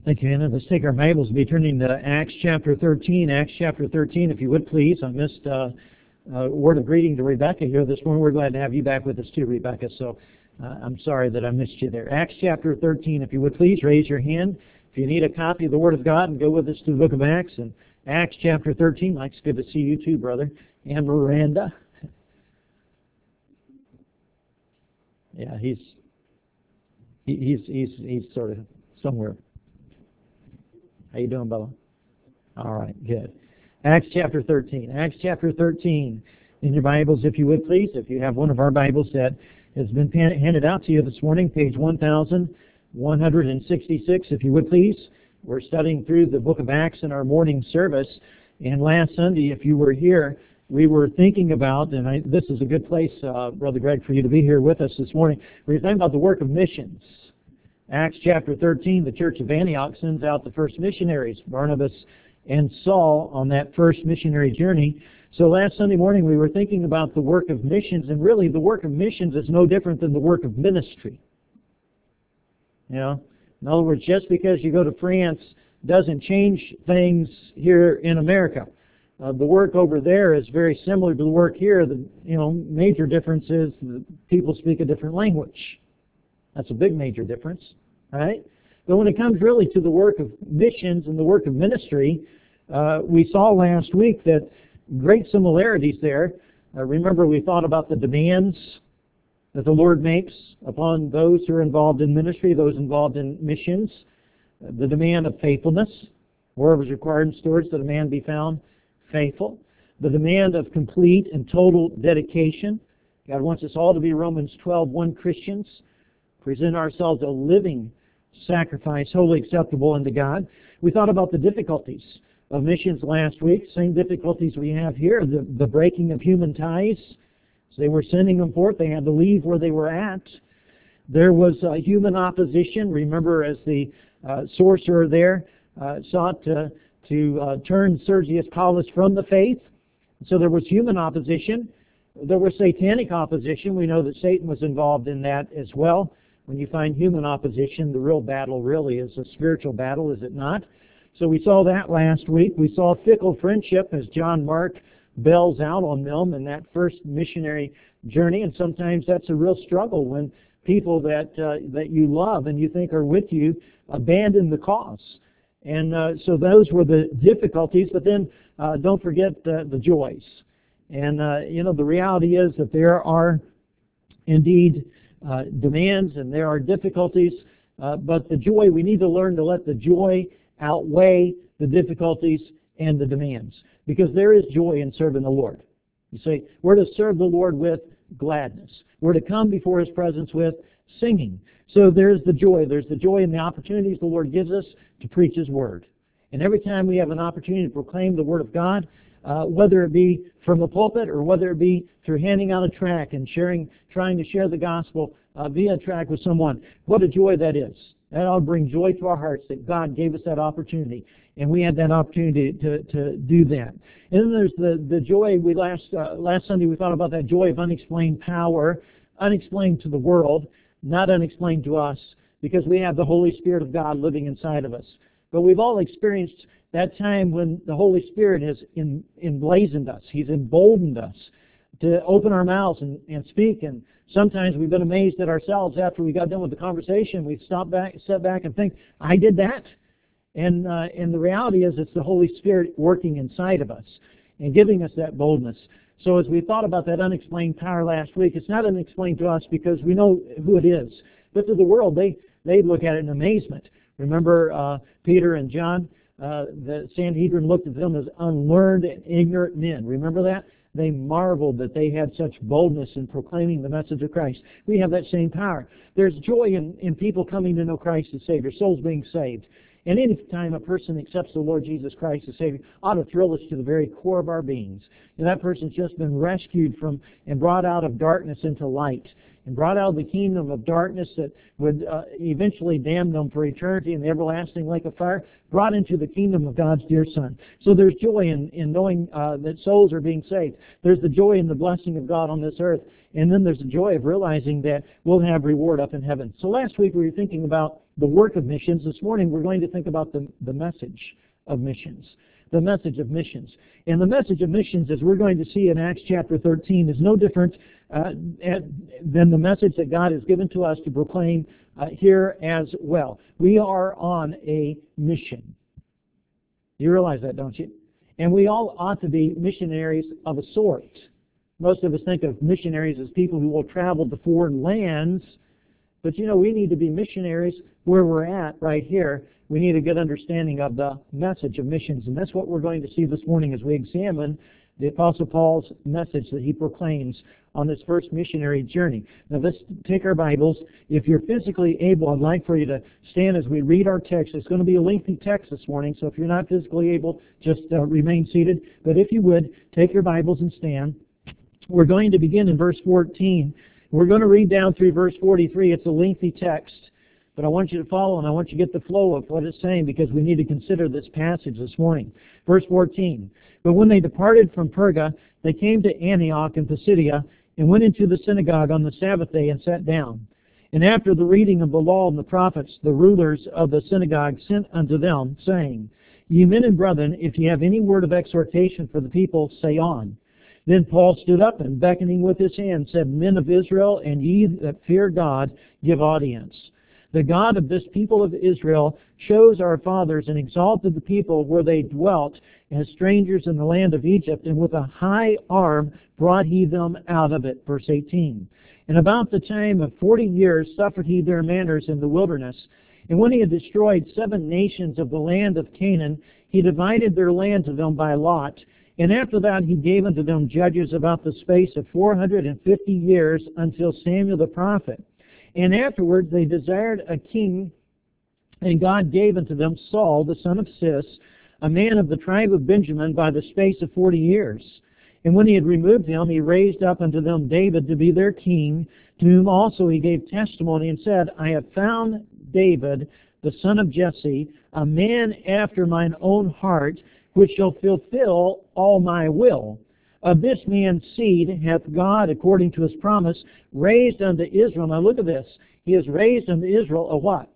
Thank you, Anna. Let's take our Bibles and be turning to Acts chapter 13. Acts chapter 13, if you would, please. I missed a word of greeting to Rebecca here this morning. We're glad to have you back with us too, Rebecca, so I'm sorry that I missed you there. Acts chapter 13, if you would, please, raise your hand. If you need a copy of the Word of God, and go with us to the book of Acts. And Acts chapter 13, Mike's good to see you too, brother. And Miranda. Yeah, he's sort of somewhere. How you doing, Bella? All right, good. Acts chapter 13. Acts chapter 13 in your Bibles, if you would, please. If you have one of our Bibles that has been handed out to you this morning, page 1166, if you would, please. We're studying through the book of Acts in our morning service. And last Sunday, if you were here, we were thinking about, and this is a good place, Brother Greg, for you to be here with us this morning. We were thinking about the work of missions. Acts chapter 13, the church of Antioch sends out the first missionaries, Barnabas and Saul, on that first missionary journey. So last Sunday morning we were thinking about the work of missions, and really the work of missions is no different than the work of ministry. You know, in other words, just because you go to France doesn't change things here in America. The work over there is very similar to the work here. The major difference is that people speak a different language. That's a big major difference, right? But when it comes really to the work of missions and the work of ministry, we saw last week that great similarities there. Remember, we thought about the demands that the Lord makes upon those who are involved in ministry, those involved in missions. The demand of faithfulness. Wherever is required in storage, that a man be found faithful. The demand of complete and total dedication. God wants us all to be Romans 12:1 Christians. Present ourselves a living sacrifice, wholly acceptable unto God. We thought about the difficulties of missions last week, same difficulties we have here, the breaking of human ties. So they were sending them forth, they had to leave where they were at. There was human opposition. Remember, as the sorcerer there sought to turn Sergius Paulus from the faith. So there was human opposition. There was satanic opposition. We know that Satan was involved in that as well. When you find human opposition, the real battle really is a spiritual battle, is it not? So we saw that last week. We saw fickle friendship as John Mark bells out on them in that first missionary journey. And sometimes that's a real struggle when people that you love and you think are with you abandon the cause. And so those were the difficulties. But then don't forget the joys. And, the reality is that there are indeed demands and there are difficulties, but the joy, we need to learn to let the joy outweigh the difficulties and the demands, because there is joy in serving the Lord. You say, we're to serve the Lord with gladness. We're to come before His presence with singing. So there's the joy. There's the joy in the opportunities the Lord gives us to preach His Word. And every time we have an opportunity to proclaim the Word of God, whether it be from the pulpit or whether it be through handing out a tract and trying to share the gospel via a tract with someone, what a joy that is. That ought to bring joy to our hearts that God gave us that opportunity, and we had that opportunity to do that. And then there's the joy. Last Sunday we thought about that joy of unexplained power, unexplained to the world, not unexplained to us, because we have the Holy Spirit of God living inside of us. But we've all experienced that time when the Holy Spirit has emblazoned us. He's emboldened us to open our mouths and speak. And sometimes we've been amazed at ourselves after we got done with the conversation. We step back and think, I did that? And the reality is it's the Holy Spirit working inside of us and giving us that boldness. So as we thought about that unexplained power last week, it's not unexplained to us because we know who it is. But to the world, they look at it in amazement. Remember Peter and John? The Sanhedrin looked at them as unlearned and ignorant men. Remember that? They marveled that they had such boldness in proclaiming the message of Christ. We have that same power. There's joy in people coming to know Christ as Savior, souls being saved. And any time a person accepts the Lord Jesus Christ as Savior, ought to thrill us to the very core of our beings. And that person's just been rescued from and brought out of darkness into light. and brought out of the kingdom of darkness that would eventually damn them for eternity in the everlasting lake of fire, brought into the kingdom of God's dear Son. So there's joy in knowing that souls are being saved. There's the joy in the blessing of God on this earth, and then there's the joy of realizing that we'll have reward up in heaven. So last week we were thinking about the work of missions. This morning we're going to think about the message of missions. The message of missions. And the message of missions, as we're going to see in Acts chapter 13, is no different than the message that God has given to us to proclaim here as well. We are on a mission. You realize that, don't you? And we all ought to be missionaries of a sort. Most of us think of missionaries as people who will travel to foreign lands, but you know, we need to be missionaries where we're at right here. We need a good understanding of the message of missions, and that's what we're going to see this morning as we examine the Apostle Paul's message that he proclaims on this first missionary journey. Now let's take our Bibles. If you're physically able, I'd like for you to stand as we read our text. It's going to be a lengthy text this morning, so if you're not physically able, just remain seated. But if you would, take your Bibles and stand. We're going to begin in verse 14. We're going to read down through verse 43. It's a lengthy text, but I want you to follow and I want you to get the flow of what it's saying because we need to consider this passage this morning. Verse 14. But when they departed from Perga, they came to Antioch in Pisidia and went into the synagogue on the Sabbath day and sat down. And after the reading of the law and the prophets, the rulers of the synagogue sent unto them, saying, Ye men and brethren, if ye have any word of exhortation for the people, say on. Then Paul stood up and beckoning with his hand said, Men of Israel, and ye that fear God, give audience. The God of this people of Israel chose our fathers and exalted the people where they dwelt as strangers in the land of Egypt, and with a high arm brought he them out of it. Verse 18. And about the time of 40 years suffered he their manners in the wilderness. And when he had destroyed 7 nations of the land of Canaan, he divided their land to them by lot. And after that he gave unto them judges about the space of 450 years until Samuel the prophet. And afterwards they desired a king, and God gave unto them Saul the son of Cis, a man of the tribe of Benjamin, by the space of 40 years. And when he had removed him, he raised up unto them David to be their king, to whom also he gave testimony, and said, I have found David, the son of Jesse, a man after mine own heart, which shall fulfill all my will. Of this man's seed hath God, according to his promise, raised unto Israel. Now look at this. He has raised unto Israel a what?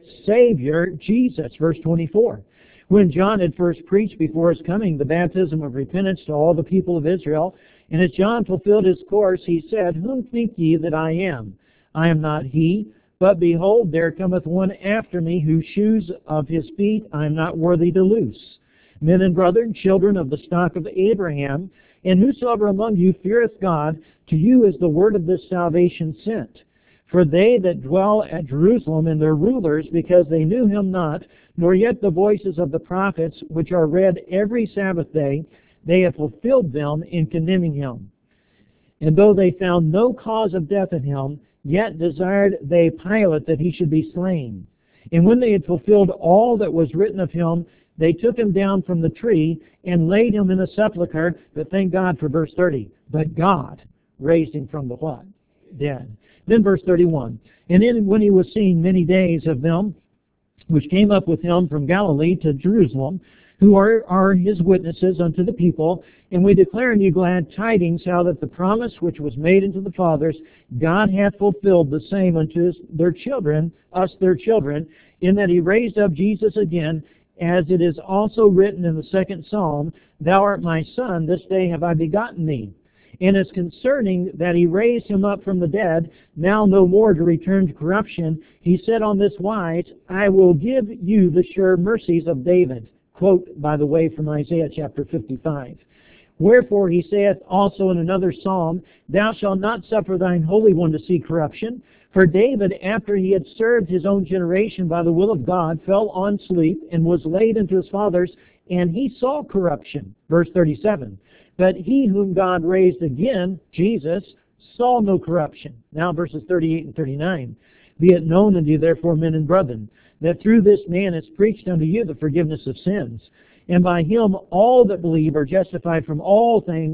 Savior, Jesus. Verse 24. When John had first preached before his coming the baptism of repentance to all the people of Israel, and as John fulfilled his course, he said, Whom think ye that I am? I am not he, but behold, there cometh one after me, whose shoes of his feet I am not worthy to loose. Men and brethren, children of the stock of Abraham, and whosoever among you feareth God, to you is the word of this salvation sent. For they that dwell at Jerusalem and their rulers, because they knew him not, nor yet the voices of the prophets, which are read every Sabbath day, they have fulfilled them in condemning him. And though they found no cause of death in him, yet desired they Pilate that he should be slain. And when they had fulfilled all that was written of him, they took him down from the tree and laid him in a sepulchre, but thank God for verse 30. But God raised him from the what? Dead. Then verse 31. And then when he was seen many days of them, which came up with him from Galilee to Jerusalem, who are his witnesses unto the people, and we declare unto you glad tidings, how that the promise which was made unto the fathers, God hath fulfilled the same unto their children, us their children, in that he raised up Jesus again, as it is also written in the 2nd Psalm, Thou art my son, this day have I begotten thee. And as concerning that he raised him up from the dead, now no more to return to corruption, he said on this wise, I will give you the sure mercies of David. Quote, by the way, from Isaiah chapter 55. Wherefore he saith also in another psalm, Thou shalt not suffer thine Holy One to see corruption. For David, after he had served his own generation by the will of God, fell on sleep and was laid unto his fathers, and he saw corruption. Verse 37. But he whom God raised again, Jesus, saw no corruption. Now verses 38 and 39. Be it known unto you, therefore, men and brethren, that through this man is preached unto you the forgiveness of sins. And by him all that believe are justified from all things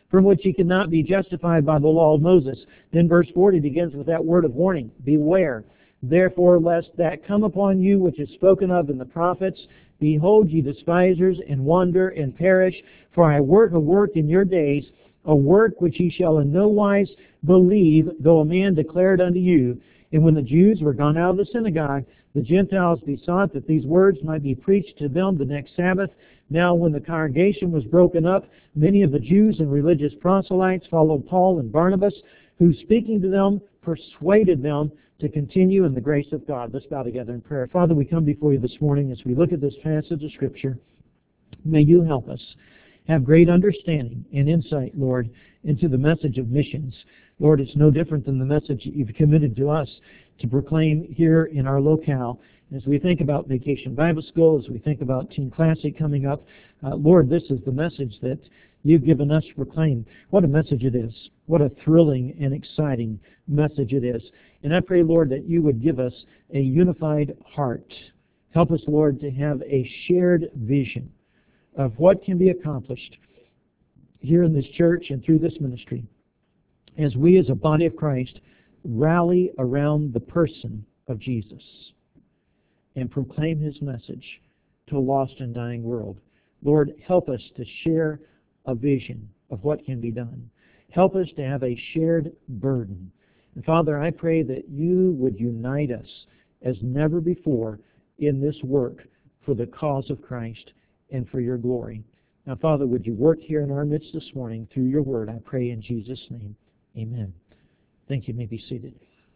from which he cannot be justified by the law of Moses. Then verse 40 begins with that word of warning. Beware, therefore, lest that come upon you which is spoken of in the prophets. Behold, ye despisers, and wonder, and perish. For I work a work in your days, a work which ye shall in no wise believe, though a man declare it unto you. And when the Jews were gone out of the synagogue, the Gentiles besought that these words might be preached to them the next Sabbath. Now when the congregation was broken up, many of the Jews and religious proselytes followed Paul and Barnabas, who speaking to them persuaded them to continue in the grace of God. Let's bow together in prayer. Father, we come before you this morning as we look at this passage of Scripture. May you help us have great understanding and insight, Lord, into the message of missions. Lord, it's no different than the message that you've committed to us to proclaim here in our locale. As we think about Vacation Bible School, as we think about Teen Classic coming up, Lord, this is the message that you've given us to proclaim. What a message it is. What a thrilling and exciting message it is. And I pray, Lord, that you would give us a unified heart. Help us, Lord, to have a shared vision of what can be accomplished here in this church and through this ministry as we as a body of Christ rally around the person of Jesus and proclaim his message to a lost and dying world. Lord, help us to share a vision of what can be done. Help us to have a shared burden. And Father, I pray that you would unite us as never before in this work for the cause of Christ and for your glory. Now, Father, would you work here in our midst this morning through your word? I pray in Jesus' name. Amen. Thank you. You may be seated.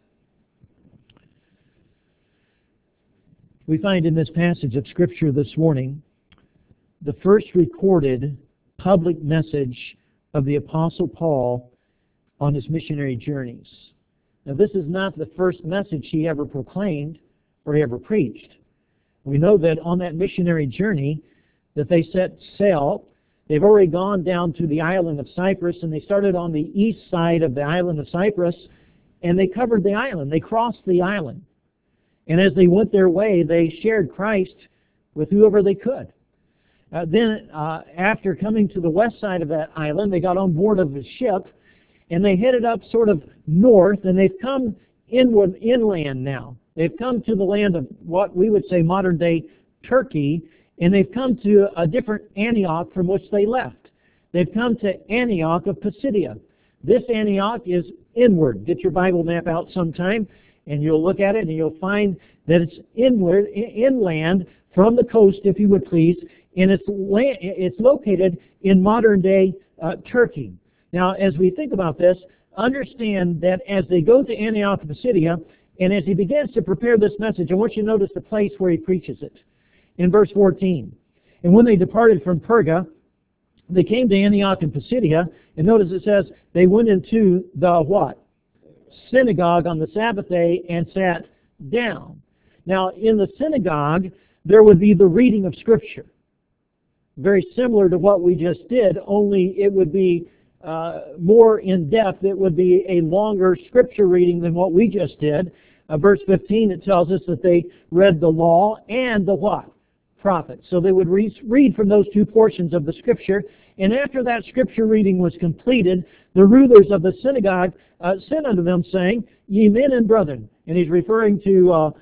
We find in this passage of Scripture this morning the first recorded public message of the Apostle Paul on his missionary journeys. Now, this is not the first message he ever proclaimed or he ever preached. We know that on that missionary journey that they set sail, they've already gone down to the island of Cyprus, and they started on the east side of the island of Cyprus, and they covered the island. They crossed the island. And as they went their way, they shared Christ with whoever they could. Then, after coming to the west side of that island, they got on board of a ship, and they headed up sort of north, and they've come inland now. They've come to the land of what we would say modern-day Turkey, and they've come to a different Antioch from which they left. They've come to Antioch of Pisidia. This Antioch is inward. Get your Bible map out sometime, and you'll look at it, and you'll find that it's inland from the coast, if you would please, and it's located in modern-day Turkey. Now, as we think about this, understand that as they go to Antioch of Pisidia, and as he begins to prepare this message, I want you to notice the place where he preaches it. In verse 14, and when they departed from Perga, they came to Antioch and Pisidia, and notice it says, they went into the what? Synagogue on the Sabbath day and sat down. Now, in the synagogue, there would be the reading of Scripture. Very similar to what we just did, only it would be more in-depth. It would be a longer Scripture reading than what we just did. Verse 15, it tells us that they read the law and the what? Prophets. So they would read from those two portions of the Scripture, and after that Scripture reading was completed, the rulers of the synagogue sent unto them, saying, Ye men and brethren. And he's referring to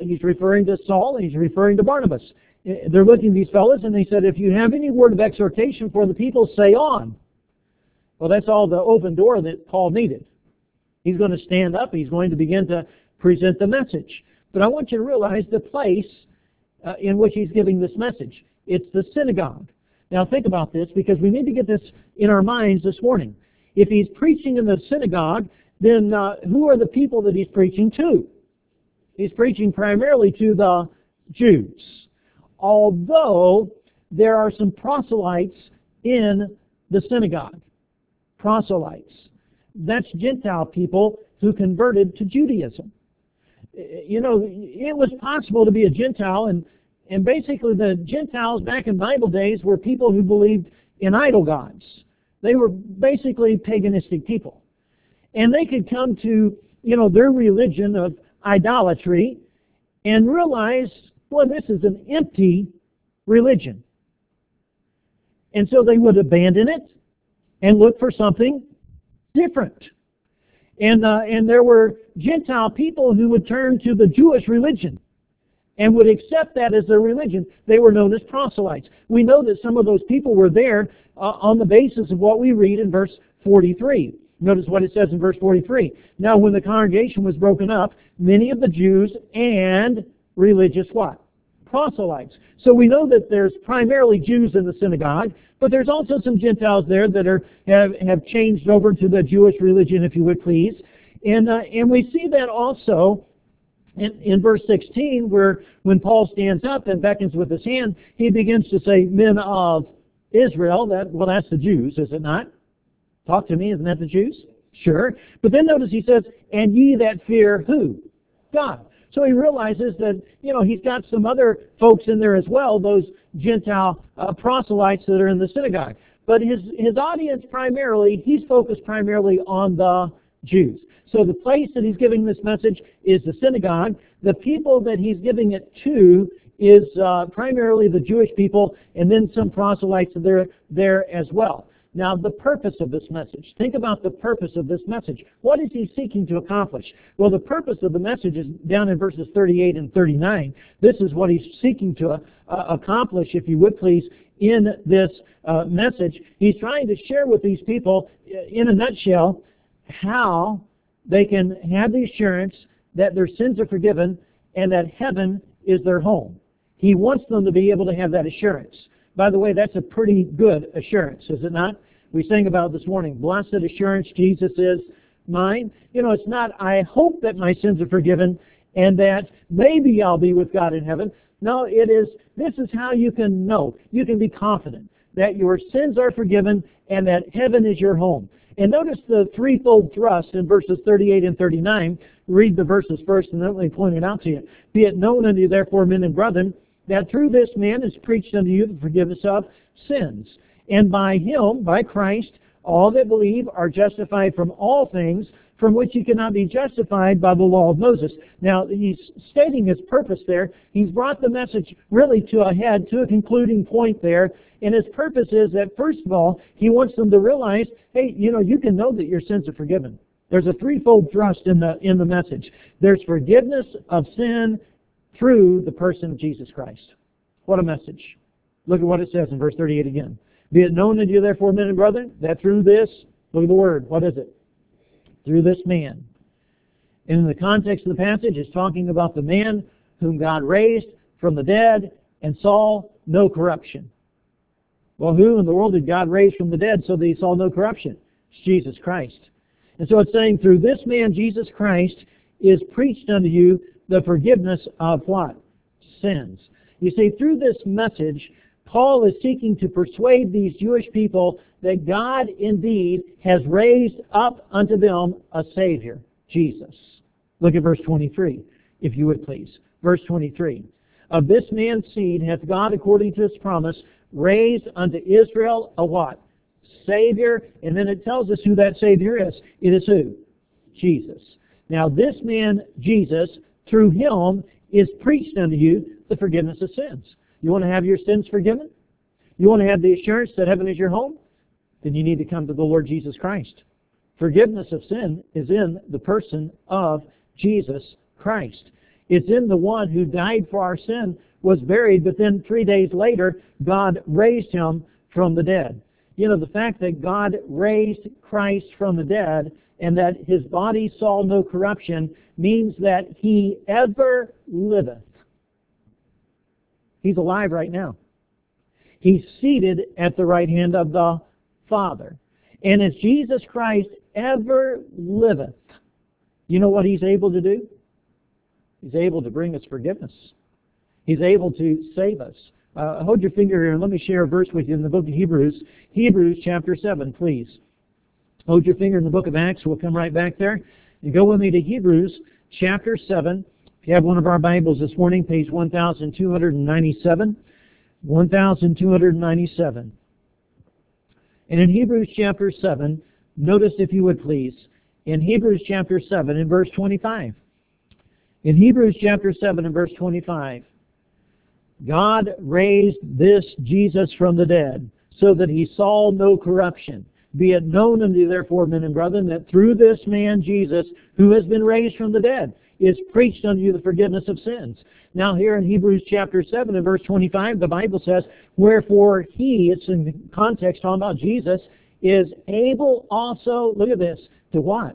Saul, and he's referring to Barnabas. They're looking at these fellows, and they said, if you have any word of exhortation for the people, say on. Well, that's all the open door that Paul needed. He's going to stand up. He's going to begin to present the message. But I want you to realize the place in which he's giving this message. It's the synagogue. Now think about this, because we need to get this in our minds this morning. If he's preaching in the synagogue, then who are the people that he's preaching to? He's preaching primarily to the Jews. Although there are some proselytes in the synagogue. Proselytes. That's Gentile people who converted to Judaism. You know, it was possible to be a Gentile, and basically the Gentiles back in Bible days were people who believed in idol gods. They were basically paganistic people. And they could come to, their religion of idolatry and realize, well, this is an empty religion. And so they would abandon it, and look for something different. And there were Gentile people who would turn to the Jewish religion and would accept that as their religion. They were known as proselytes. We know that some of those people were there on the basis of what we read in verse 43. Notice what it says in verse 43. Now when the congregation was broken up, many of the Jews and religious what? Proselytes. So we know that there's primarily Jews in the synagogue, but there's also some Gentiles there that have changed over to the Jewish religion, if you would please. And we see that also in verse 16, where when Paul stands up and beckons with his hand, he begins to say, men of Israel. That's the Jews, is it not? Talk to me, isn't that the Jews? Sure. But then notice he says, and ye that fear who? God. So he realizes that, he's got some other folks in there as well, those Gentile proselytes that are in the synagogue. But his audience primarily, he's focused primarily on the Jews. So the place that he's giving this message is the synagogue. The people that he's giving it to is primarily the Jewish people, and then some proselytes are there as well. Now, the purpose of this message. Think about the purpose of this message. What is he seeking to accomplish? Well, the purpose of the message is down in verses 38 and 39. This is what he's seeking to accomplish, if you would please, in this message. He's trying to share with these people, in a nutshell, how they can have the assurance that their sins are forgiven and that heaven is their home. He wants them to be able to have that assurance. By the way, that's a pretty good assurance, is it not? We sang about it this morning. Blessed assurance, Jesus is mine. It's not, I hope that my sins are forgiven and that maybe I'll be with God in heaven. No, this is how you can know. You can be confident that your sins are forgiven and that heaven is your home. And notice the threefold thrust in verses 38 and 39. Read the verses first and then let me point it out to you. Be it known unto you, therefore, men and brethren, that through this man is preached unto you the forgiveness of sins. And by him, by Christ, all that believe are justified from all things from which you cannot be justified by the law of Moses. Now, he's stating his purpose there. He's brought the message really to a head, to a concluding point there. And his purpose is that, first of all, he wants them to realize, hey, you can know that your sins are forgiven. There's a threefold thrust in the message. There's forgiveness of sin through the person of Jesus Christ. What a message. Look at what it says in verse 38 again. Be it known unto you, therefore, men and brethren, that through this, look at the word, what is it? Through this man. And in the context of the passage, it's talking about the man whom God raised from the dead and saw no corruption. Well, who in the world did God raise from the dead so that he saw no corruption? It's Jesus Christ. And so it's saying through this man, Jesus Christ, is preached unto you the forgiveness of what? Sins. You see, through this message, Paul is seeking to persuade these Jewish people that God indeed has raised up unto them a Savior, Jesus. Look at verse 23, if you would please. Verse 23. Of this man's seed hath God, according to his promise, raised unto Israel a what? Savior. And then it tells us who that Savior is. It is who? Jesus. Now this man, Jesus, through him is preached unto you the forgiveness of sins. You want to have your sins forgiven? You want to have the assurance that heaven is your home? Then you need to come to the Lord Jesus Christ. Forgiveness of sin is in the person of Jesus Christ. It's in the one who died for our sin, was buried, but then 3 days later, God raised him from the dead. The fact that God raised Christ from the dead and that his body saw no corruption means that he ever liveth. He's alive right now. He's seated at the right hand of the Father. And as Jesus Christ ever liveth, you know what he's able to do? He's able to bring us forgiveness. He's able to save us. Hold your finger here and let me share a verse with you in the book of Hebrews. Hebrews chapter 7, please. Hold your finger in the book of Acts. We'll come right back there. And go with me to Hebrews chapter 7. If you have one of our Bibles this morning, page 1297. 1297. And in Hebrews chapter 7, notice if you would please, in Hebrews chapter 7 in verse 25. In Hebrews chapter 7 and verse 25, God raised this Jesus from the dead so that he saw no corruption. Be it known unto you, therefore, men and brethren, that through this man Jesus, who has been raised from the dead, is preached unto you the forgiveness of sins. Now here in Hebrews chapter 7 and verse 25, the Bible says, wherefore he, it's in the context talking about Jesus, is able also, look at this, to what?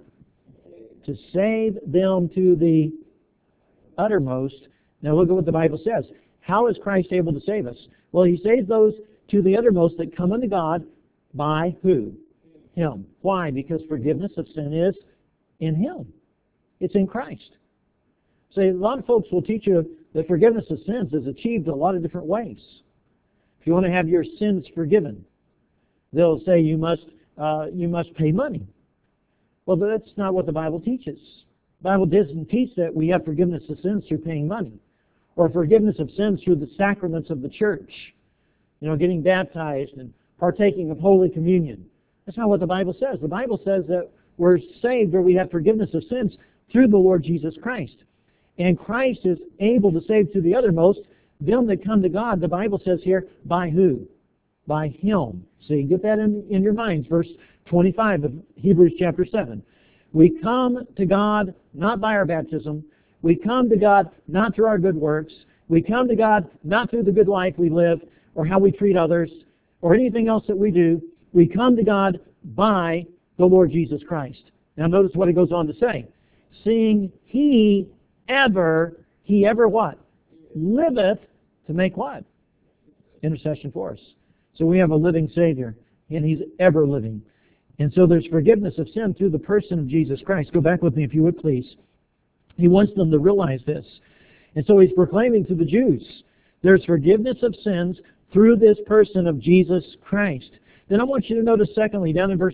To save them to the uttermost. Now look at what the Bible says. How is Christ able to save us? Well, he saves those to the uttermost that come unto God by who? Him. Why? Because forgiveness of sin is in Him. It's in Christ. See, a lot of folks will teach you that forgiveness of sins is achieved a lot of different ways. If you want to have your sins forgiven, they'll say you must pay money. Well, that's not what the Bible teaches. The Bible doesn't teach that we have forgiveness of sins through paying money, or forgiveness of sins through the sacraments of the church. You know, getting baptized and partaking of Holy Communion. That's not what the Bible says. The Bible says that we're saved, or we have forgiveness of sins through the Lord Jesus Christ. And Christ is able to save to the uttermost them that come to God, the Bible says here, by who? By Him. See, get that in your minds. Verse 25 of Hebrews chapter 7. We come to God not by our baptism. We come to God not through our good works. We come to God not through the good life we live or how we treat others or anything else that we do. We come to God by the Lord Jesus Christ. Now notice what it goes on to say. Seeing He ever what? Liveth to make what? Intercession for us. So we have a living Savior, and He's ever living. And so there's forgiveness of sin through the person of Jesus Christ. Go back with me if you would, please. He wants them to realize this. And so He's proclaiming to the Jews, there's forgiveness of sins through this person of Jesus Christ. Then I want you to notice, secondly, down in verse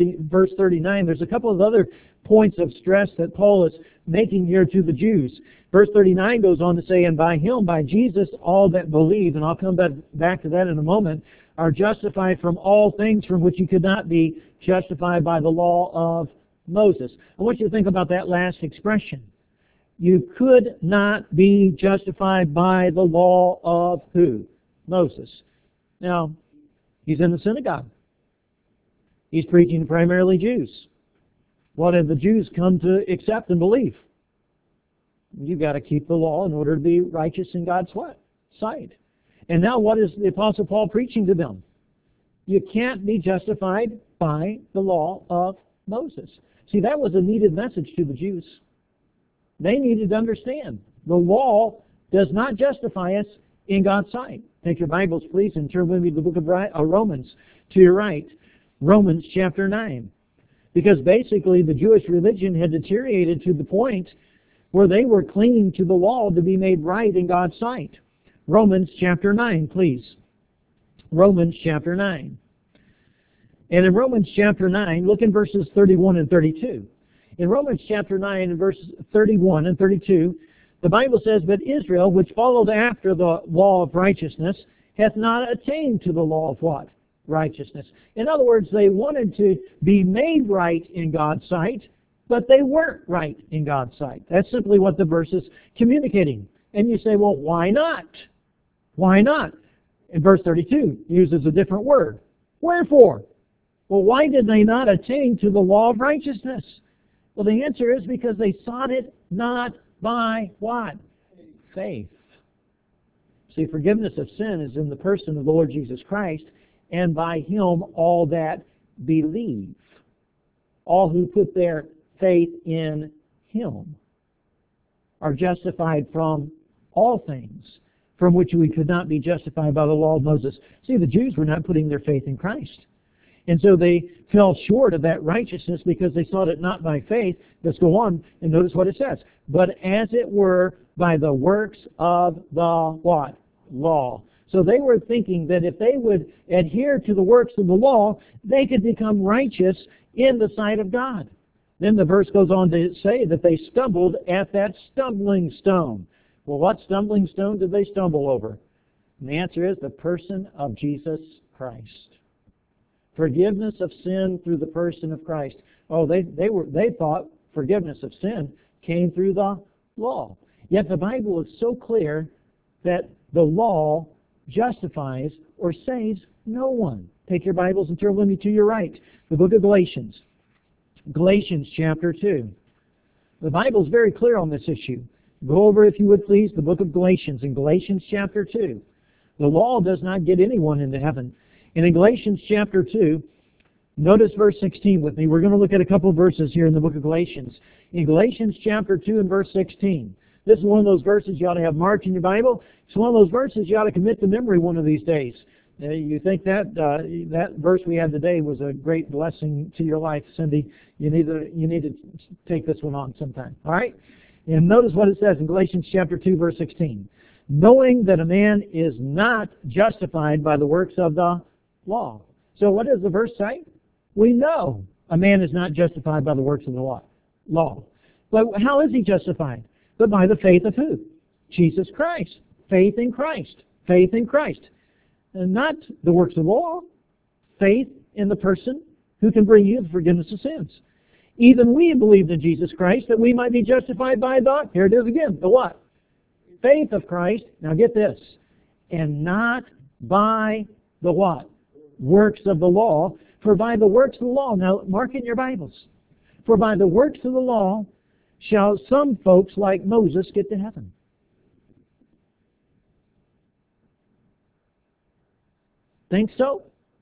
39, there's a couple of other points of stress that Paul is making here to the Jews. Verse 39 goes on to say, and by Him, by Jesus, all that believe, and I'll come back to that in a moment, are justified from all things from which you could not be justified by the law of Moses. I want you to think about that last expression. You could not be justified by the law of who? Moses. Now, he's in the synagogue. He's preaching to primarily Jews. What have the Jews come to accept and believe? You've got to keep the law in order to be righteous in God's what? Sight. And now what is the Apostle Paul preaching to them? You can't be justified by the law of Moses. See, that was a needed message to the Jews. They needed to understand the law does not justify us in God's sight. Take your Bibles, please, and turn with me to the book of Romans to your right. Romans chapter 9. Because basically the Jewish religion had deteriorated to the point where they were clinging to the law to be made right in God's sight. Romans chapter 9, please. Romans chapter 9. And in Romans chapter 9, look in verses 31 and 32. In Romans chapter 9 and verses 31 and 32, the Bible says, but Israel, which followed after the law of righteousness, hath not attained to the law of what? Righteousness. In other words, they wanted to be made right in God's sight, but they weren't right in God's sight. That's simply what the verse is communicating. And you say, well, why not? Why not? In verse 32, uses a different word. Wherefore? Well, why did they not attain to the law of righteousness? Well, the answer is because they sought it not by what? Faith. See, forgiveness of sin is in the person of the Lord Jesus Christ, and by Him all that believe. All who put their faith in Him are justified from all things from which we could not be justified by the law of Moses. See, the Jews were not putting their faith in Christ. And so they fell short of that righteousness because they sought it not by faith. Let's go on and notice what it says. But as it were by the works of the what? Law. So they were thinking that if they would adhere to the works of the law, they could become righteous in the sight of God. Then the verse goes on to say that they stumbled at that stumbling stone. Well, what stumbling stone did they stumble over? And the answer is the person of Jesus Christ. Forgiveness of sin through the person of Christ. Oh, they thought forgiveness of sin came through the law. Yet the Bible is so clear that the law justifies or saves no one. Take your Bibles and turn with me to your right. The book of Galatians. Galatians chapter 2. The Bible is very clear on this issue. Go over, if you would please, the book of Galatians. In Galatians chapter 2. The law does not get anyone into heaven. And in Galatians chapter 2, notice verse 16 with me. We're going to look at a couple of verses here in the book of Galatians. In Galatians chapter 2 and verse 16. This is one of those verses you ought to have marked in your Bible. It's one of those verses you ought to commit to memory one of these days. You think that that verse we had today was a great blessing to your life, Cindy. You need to take this one on sometime. All right? And notice what it says in Galatians chapter 2, verse 16. Knowing that a man is not justified by the works of the law. So what does the verse say? We know a man is not justified by the works of the law. But how is he justified? But by the faith of who? Jesus Christ. Faith in Christ. Faith in Christ. And not the works of the law. Faith in the person who can bring you the forgiveness of sins. Even we believed in Jesus Christ that we might be justified by the, here it is again, the what? Faith of Christ. Now get this. And not by the what? Works of the law. For by the works of the law, now mark in your Bibles. For by the works of the law shall some folks like Moses get to heaven. Think so?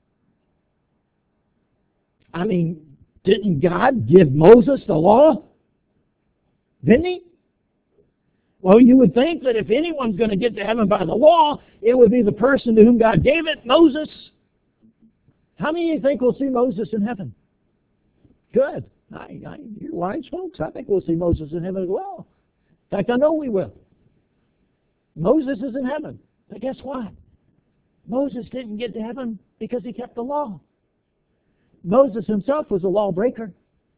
I mean, didn't God give Moses the law? Didn't he? Well, you would think that if anyone's going to get to heaven by the law, it would be the person to whom God gave it, Moses. How many of you think we'll see Moses in heaven? Good. You're wise folks. I think we'll see Moses in heaven as well. In fact, I know we will. Moses is in heaven. But guess what? Moses didn't get to heaven because he kept the law. Moses himself was a lawbreaker.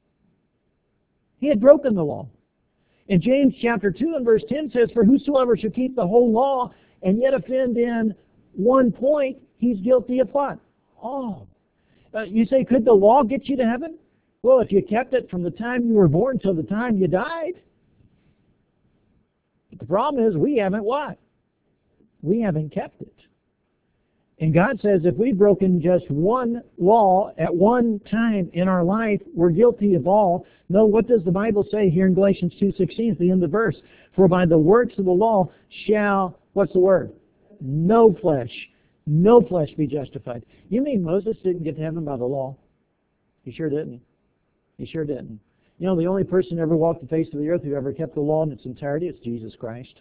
He had broken the law. In James chapter 2 and verse 10 says, for whosoever shall keep the whole law and yet offend in one point, he's guilty of what? All. You say, could the law get you to heaven? Well, if you kept it from the time you were born till the time you died. But the problem is we haven't what? We haven't kept it. And God says if we've broken just one law at one time in our life, we're guilty of all. No, what does the Bible say here in Galatians 2:16 at the end of the verse? For by the works of the law shall, what's the word? No flesh be justified. You mean Moses didn't get to heaven by the law? He sure didn't. He sure didn't. You know, the only person who ever walked the face of the earth who ever kept the law in its entirety is Jesus Christ.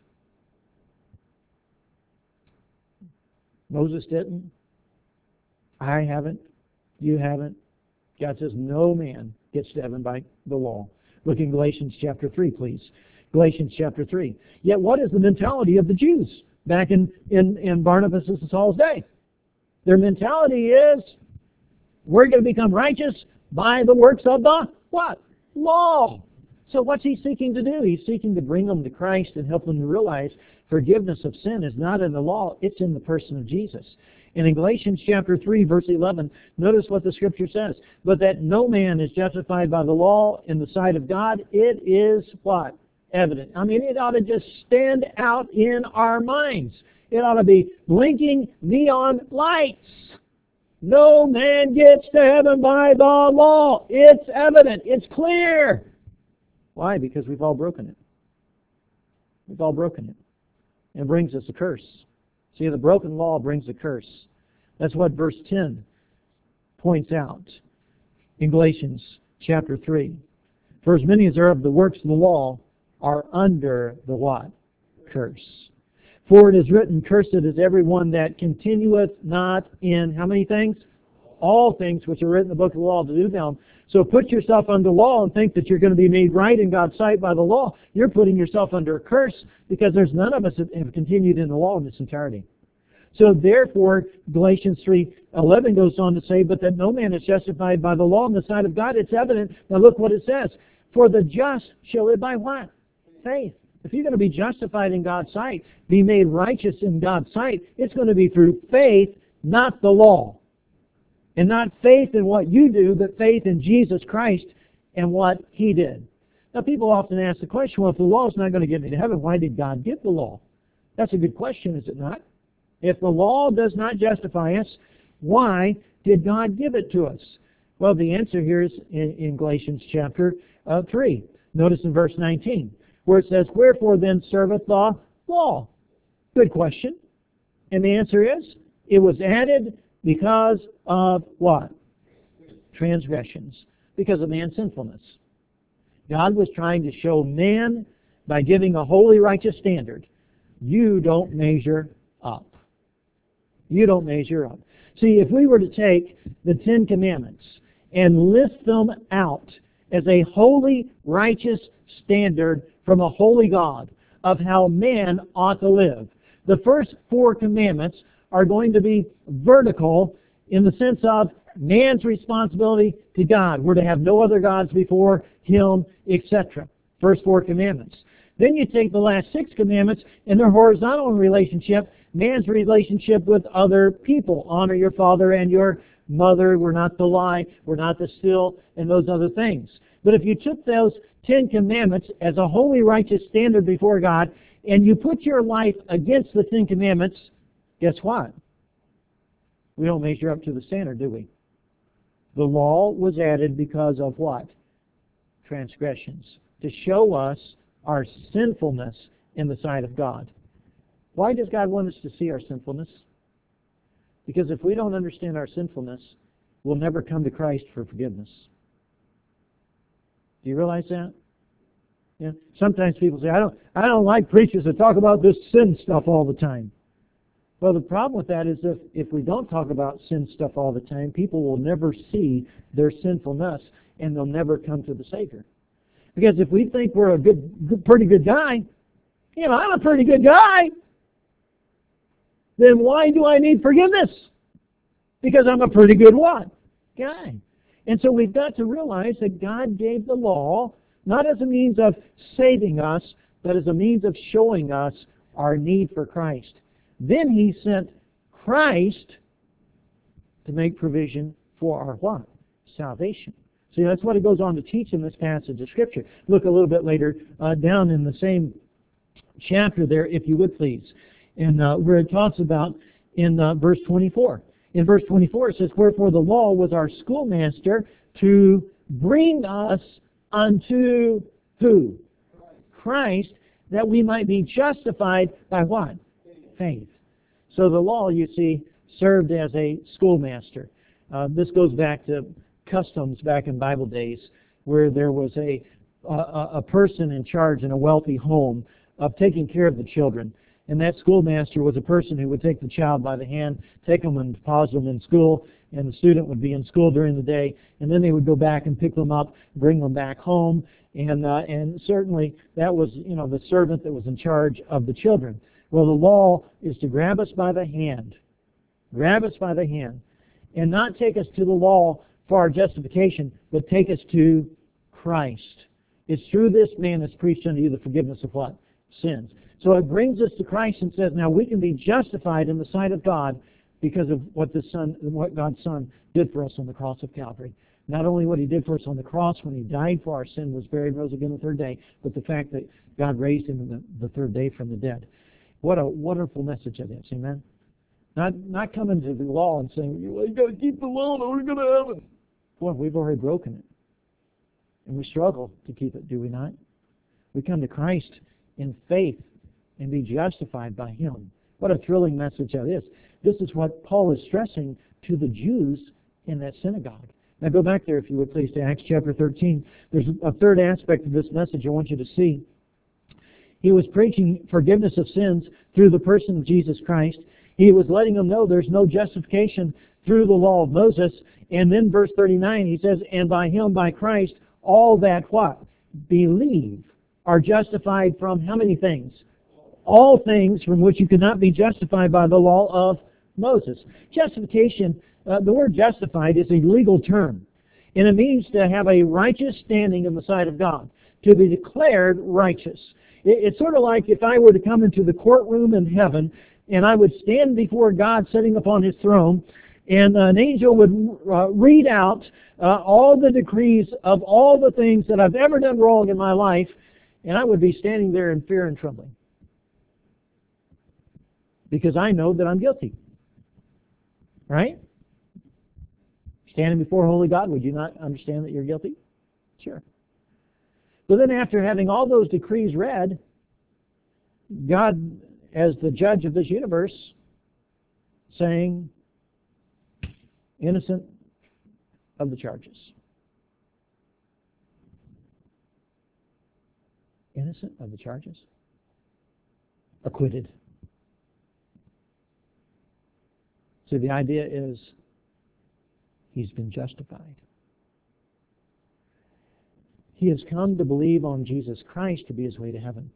Moses didn't. I haven't. You haven't. God says no man gets to heaven by the law. Look in Galatians chapter 3, please. Galatians chapter 3. Yet what is the mentality of the Jews back in Barnabas and Saul's day? Their mentality is, we're going to become righteous by the works of the what? Law. So what's he seeking to do? He's seeking to bring them to Christ and help them to realize forgiveness of sin is not in the law, it's in the person of Jesus. And in Galatians chapter 3, verse 11, notice what the Scripture says. But that no man is justified by the law in the sight of God, it is what? Evident. I mean, it ought to just stand out in our minds. It ought to be blinking neon lights. No man gets to heaven by the law. It's evident. It's clear. Why? Because we've all broken it. We've all broken it. It brings us a curse. See, the broken law brings a curse. That's what verse 10 points out in Galatians chapter 3. For as many as are of the works of the law are under the what? Curse. For it is written, cursed is everyone that continueth not in, how many things? All things which are written in the book of the law to do them. So put yourself under law and think that you're going to be made right in God's sight by the law. You're putting yourself under a curse because there's none of us that have continued in the law in its entirety. So therefore, Galatians 3:11 goes on to say, but that no man is justified by the law in the sight of God. It's evident. Now look what it says. For the just shall live by what? Faith. If you're going to be justified in God's sight, be made righteous in God's sight, it's going to be through faith, not the law. And not faith in what you do, but faith in Jesus Christ and what He did. Now people often ask the question, well, if the law is not going to get me to heaven, why did God give the law? That's a good question, is it not? If the law does not justify us, Why did God give it to us? Well, the answer here is in Galatians chapter 3. Notice in verse 19, where it says, "Wherefore then serveth the law?" Good question. And the answer is, it was added because of what? Transgressions. Because of man's sinfulness. God was trying to show man, by giving a holy, righteous standard, you don't measure up. You don't measure up. See, if we were to take the Ten Commandments and list them out as a holy, righteous standard from a holy God of how man ought to live, the first 4 commandments are going to be vertical in the sense of man's responsibility to God. We're to have no other gods before Him, etc. First 4 commandments. Then you take the last 6 commandments and they're horizontal in relationship, man's relationship with other people. Honor your father and your mother. We're not to lie. We're not to steal, and those other things. But if you took those 10 commandments as a holy, righteous standard before God, and you put your life against the 10 commandments, guess what? We don't measure up to the standard, do we? The law was added because of what? Transgressions. To show us our sinfulness in the sight of God. Why does God want us to see our sinfulness? Because if we don't understand our sinfulness, we'll never come to Christ for forgiveness. Do you realize that? Yeah. Sometimes people say, I don't like preachers that talk about this sin stuff all the time. Well, the problem with that is if we don't talk about sin stuff all the time, people will never see their sinfulness and they'll never come to the Savior. Because if we think we're a pretty good guy, I'm a pretty good guy, then why do I need forgiveness? Because I'm a pretty good what? Guy. And so we've got to realize that God gave the law not as a means of saving us, but as a means of showing us our need for Christ. Then He sent Christ to make provision for our what? Salvation. See, that's what it goes on to teach in this passage of Scripture. Look a little bit later down in the same chapter there, if you would please, and where it talks about in verse 24. In verse 24 it says, "Wherefore the law was our schoolmaster to bring us unto" who? Christ, that we might be justified by what? Faith. So the law, you see, served as a schoolmaster. This goes back to customs back in Bible days, where there was a person in charge in a wealthy home of taking care of the children. And that schoolmaster was a person who would take the child by the hand, take them and deposit them in school, and the student would be in school during the day, and then they would go back and pick them up, bring them back home, and certainly that was, the servant that was in charge of the children. Well, the law is to grab us by the hand, and not take us to the law for our justification, but take us to Christ. It's through this man that's preached unto you the forgiveness of what? Sins. So it brings us to Christ and says, now we can be justified in the sight of God because of what God's Son did for us on the cross of Calvary. Not only what He did for us on the cross when He died for our sin, was buried, rose again the third day, but the fact that God raised Him the third day from the dead. What a wonderful message it is, amen? Not coming to the law and saying, you got to keep the law or we're going to heaven. Boy, we've already broken it. And we struggle to keep it, do we not? We come to Christ in faith and be justified by Him. What a thrilling message that is. This is what Paul is stressing to the Jews in that synagogue. Now go back there, if you would please, to Acts chapter 13. There's a third aspect of this message I want you to see. He was preaching forgiveness of sins through the person of Jesus Christ. He was letting them know there's no justification through the law of Moses. And then verse 39, he says, and by Him, by Christ, all that what? Believe are justified from how many things? All things from which you could not be justified by the law of Moses. Justification, the word justified is a legal term. And it means to have a righteous standing in the sight of God. To be declared righteous. It's sort of like if I were to come into the courtroom in heaven and I would stand before God sitting upon His throne, and an angel would read out all the decrees of all the things that I've ever done wrong in my life, and I would be standing there in fear and trembling. Because I know that I'm guilty. Right? Standing before a holy God, would you not understand that you're guilty? Sure. But then after having all those decrees read, God, as the judge of this universe, saying, innocent of the charges. Innocent of the charges. Acquitted. So the idea is, he's been justified. He has come to believe on Jesus Christ to be his way to heaven.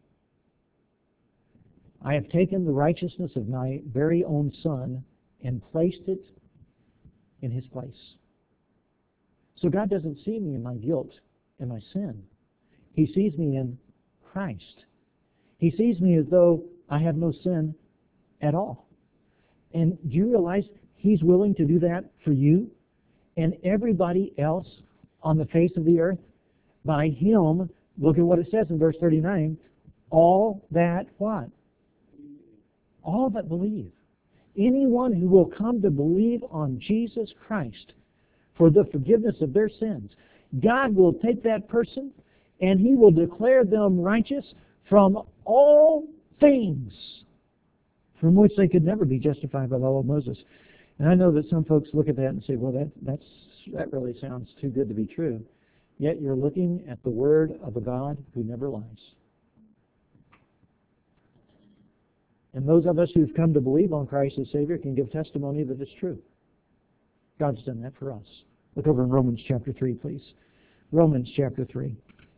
I have taken the righteousness of my very own Son and placed it in his place. So God doesn't see me in my guilt and my sin. He sees me in Christ. He sees me as though I have no sin at all. And do you realize he's willing to do that for you and everybody else on the face of the earth? By him, look at what it says in verse 39, all that what? All that believe. Anyone who will come to believe on Jesus Christ for the forgiveness of their sins, God will take that person and he will declare them righteous from all things from which they could never be justified by the law of Moses. And I know that some folks look at that and say, well, that really sounds too good to be true. Yet you're looking at the word of a God who never lies. And those of us who've come to believe on Christ as Savior can give testimony that it's true. God's done that for us. Look over in Romans chapter 3, please. Romans chapter 3.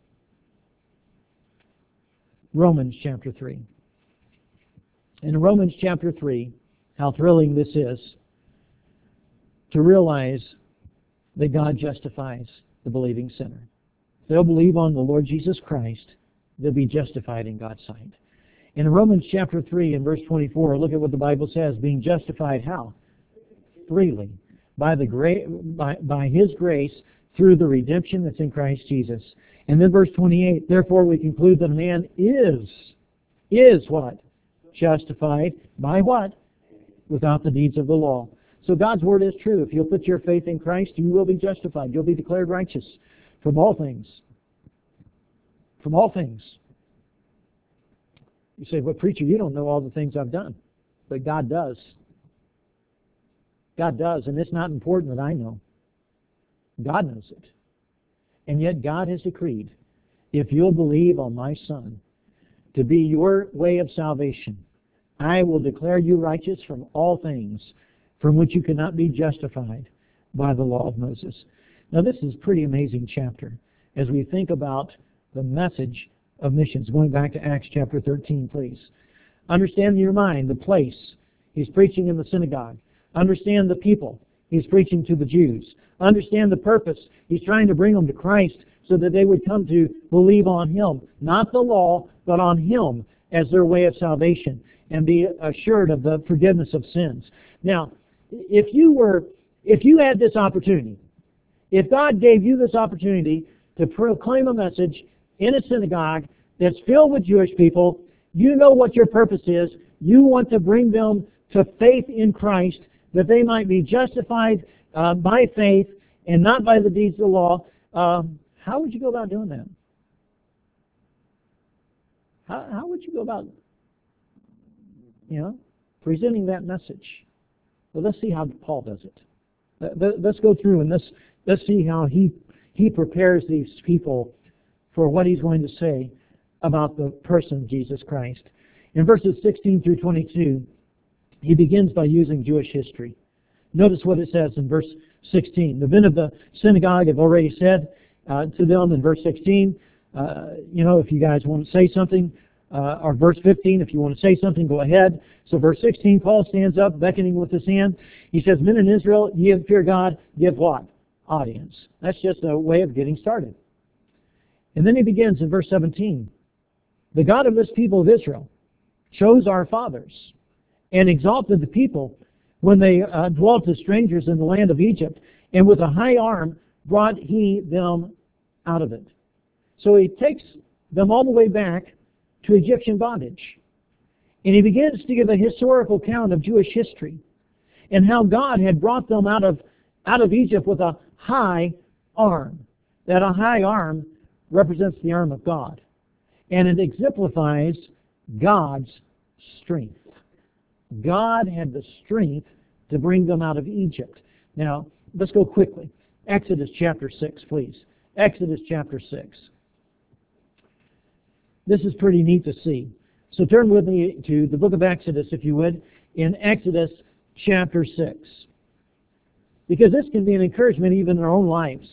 Romans chapter 3. In Romans chapter 3, how thrilling this is to realize that God justifies the believing sinner. If they'll believe on the Lord Jesus Christ, they'll be justified in God's sight. In Romans chapter 3 and verse 24, look at what the Bible says, being justified how? Freely. By his grace through the redemption that's in Christ Jesus. And then verse 28, therefore we conclude that a man is what? Justified by what? Without the deeds of the law. So God's word is true. If you'll put your faith in Christ, you will be justified. You'll be declared righteous from all things. From all things. You say, well, preacher, you don't know all the things I've done. But God does. God does, and it's not important that I know. God knows it. And yet God has decreed, if you'll believe on my Son to be your way of salvation, I will declare you righteous from all things from which you cannot be justified by the law of Moses. Now this is a pretty amazing chapter as we think about the message of missions. Going back to Acts chapter 13, please. Understand in your mind the place. He's preaching in the synagogue. Understand the people. He's preaching to the Jews. Understand the purpose. He's trying to bring them to Christ so that they would come to believe on him. Not the law, but on him as their way of salvation and be assured of the forgiveness of sins. Now, if you had this opportunity, if God gave you this opportunity to proclaim a message in a synagogue that's filled with Jewish people, you know what your purpose is. You want to bring them to faith in Christ that they might be justified by faith and not by the deeds of the law. How would you go about doing that? How would you go about, presenting that message? Well, let's see how Paul does it. Let's go through and let's see how he prepares these people for what he's going to say about the person of Jesus Christ. In verses 16 through 22, he begins by using Jewish history. Notice what it says in verse 16. The men of the synagogue have already said to them in verse 16, if you guys want to say something, or verse 15, if you want to say something, go ahead. So verse 16, Paul stands up, beckoning with his hand. He says, men in Israel, ye that fear God, give what? Audience. That's just a way of getting started. And then he begins in verse 17. The God of this people of Israel chose our fathers and exalted the people when they dwelt as strangers in the land of Egypt, and with a high arm brought he them out of it. So he takes them all the way back to Egyptian bondage. And he begins to give a historical account of Jewish history and how God had brought them out of out of Egypt with a high arm. That a high arm represents the arm of God. And it exemplifies God's strength. God had the strength to bring them out of Egypt. Now, let's go quickly. Exodus chapter 6, please. Exodus chapter 6. This is pretty neat to see. So turn with me to the book of Exodus, if you would, in Exodus chapter 6. Because this can be an encouragement even in our own lives.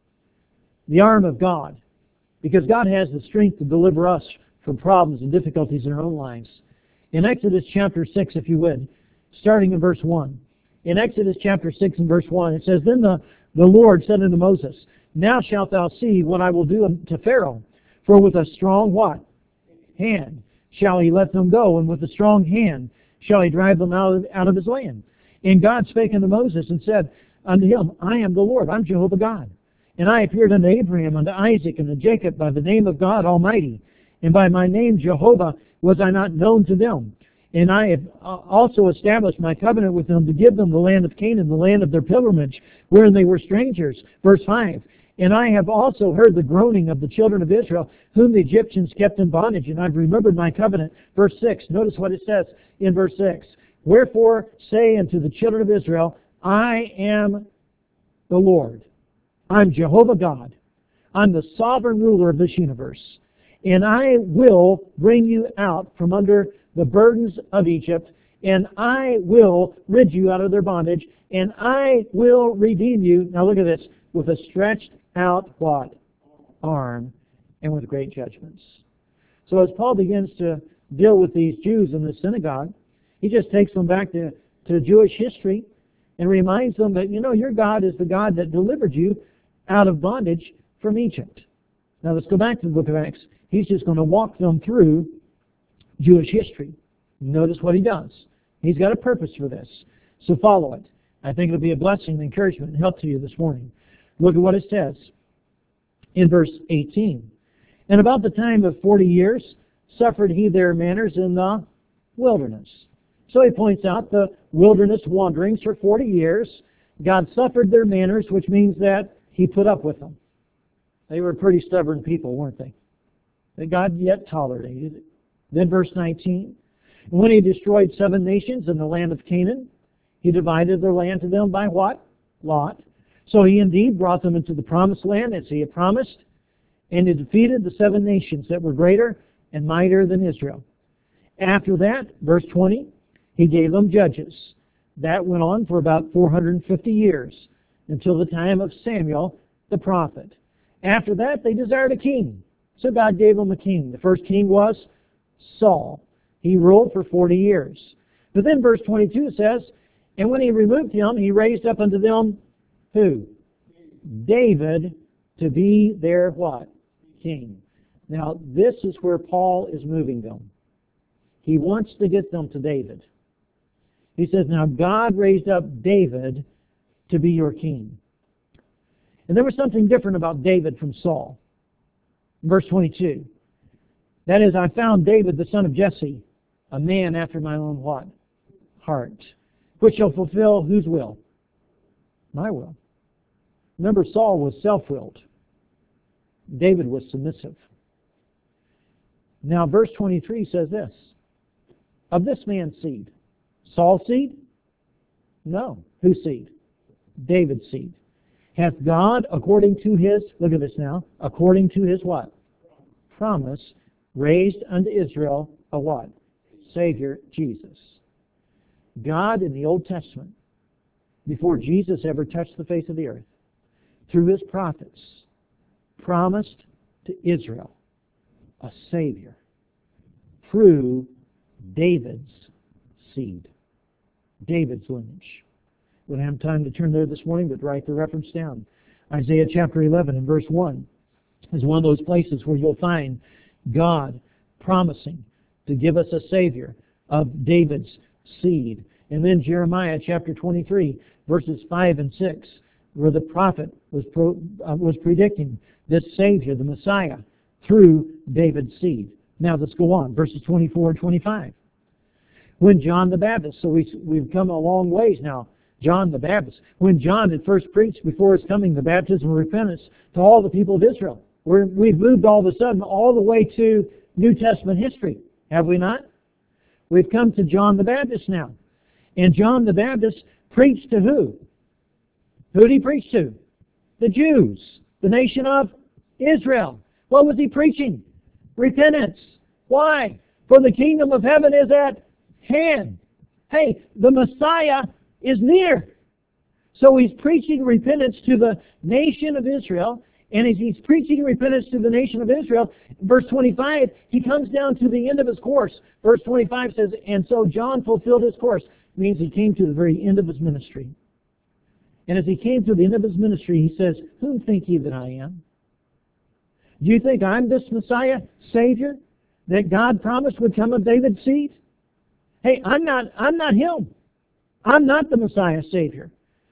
The arm of God. Because God has the strength to deliver us from problems and difficulties in our own lives. In Exodus chapter 6, if you would, starting in verse 1. In Exodus chapter 6 and verse 1, it says, Then the Lord said unto Moses, Now shalt thou see what I will do to Pharaoh. For with a strong what? Hand shall he let them go, and with a strong hand shall he drive them out of his land. And God spake unto Moses and said unto him, I am the Lord, I'm Jehovah God. And I appeared unto Abraham, unto Isaac, and to Jacob by the name of God Almighty. And by my name Jehovah was I not known to them. And I have also established my covenant with them to give them the land of Canaan, the land of their pilgrimage, wherein they were strangers. Verse 5. And I have also heard the groaning of the children of Israel, whom the Egyptians kept in bondage, and I've remembered my covenant. Verse 6. Notice what it says in verse 6. Wherefore say unto the children of Israel, I am the Lord. I'm Jehovah God. I'm the sovereign ruler of this universe. And I will bring you out from under the burdens of Egypt, and I will rid you out of their bondage, and I will redeem you. Now look at this. With a stretched out what? Arm, and with great judgments. So as Paul begins to deal with these Jews in the synagogue, he just takes them back to Jewish history and reminds them that, your God is the God that delivered you out of bondage from Egypt. Now let's go back to the book of Acts. He's just going to walk them through Jewish history. Notice what he does. He's got a purpose for this. So follow it. I think it'll be a blessing, encouragement, and help to you this morning. Look at what it says in verse 18. And about the time of 40 years suffered he their manners in the wilderness. So he points out the wilderness wanderings for 40 years. God suffered their manners, which means that he put up with them. They were pretty stubborn people, weren't they? That God yet tolerated it. Then verse 19. And when he destroyed 7 nations in the land of Canaan, he divided their land to them by what? Lot. So he indeed brought them into the promised land as he had promised, and he defeated the 7 nations that were greater and mightier than Israel. After that, verse 20, he gave them judges. That went on for about 450 years, until the time of Samuel the prophet. After that, they desired a king. So God gave them a king. The first king was Saul. He ruled for 40 years. But then verse 22 says, And when he removed him, he raised up unto them who? David, to be their what? King. Now, this is where Paul is moving them. He wants to get them to David. He says, now God raised up David to be your king. And there was something different about David from Saul. Verse 22. That is, I found David, the son of Jesse, a man after my own what? Heart. Which shall fulfill whose will? My will. Remember, Saul was self-willed. David was submissive. Now, verse 23 says this. Of this man's seed. Saul's seed? No. Whose seed? David's seed. Hath God, according to his, look at this now, according to his what? Promise, raised unto Israel a what? Savior, Jesus. God in the Old Testament, before Jesus ever touched the face of the earth, through his prophets, promised to Israel a Savior through David's seed, David's lineage. We don't have time to turn there this morning, but write the reference down. Isaiah chapter 11 and verse 1 is one of those places where you'll find God promising to give us a Savior of David's seed. And then Jeremiah chapter 23, verses 5 and 6, where the prophet was predicting this Savior, the Messiah, through David's seed. Now let's go on, verses 24 and 25. When John the Baptist, so we've come a long ways now John the Baptist. When John had first preached before his coming the baptism of repentance to all the people of Israel. We've moved all of a sudden all the way to New Testament history, have we not? We've come to John the Baptist now. And John the Baptist preached to who? Who did he preach to? The Jews, the nation of Israel. What was he preaching? Repentance. Why? For the kingdom of heaven is at hand. Hey, the Messiah is near. So he's preaching repentance to the nation of Israel, and as he's preaching repentance to the nation of Israel, verse 25, he comes down to the end of his course. Verse 25 says, and so John fulfilled his course. It means he came to the very end of his ministry. And as he came to the end of his ministry, he says, whom think ye that I am? Do you think I'm this Messiah, Savior, that God promised would come of David's seed? Hey, I'm not him. I'm not the Messiah, Savior.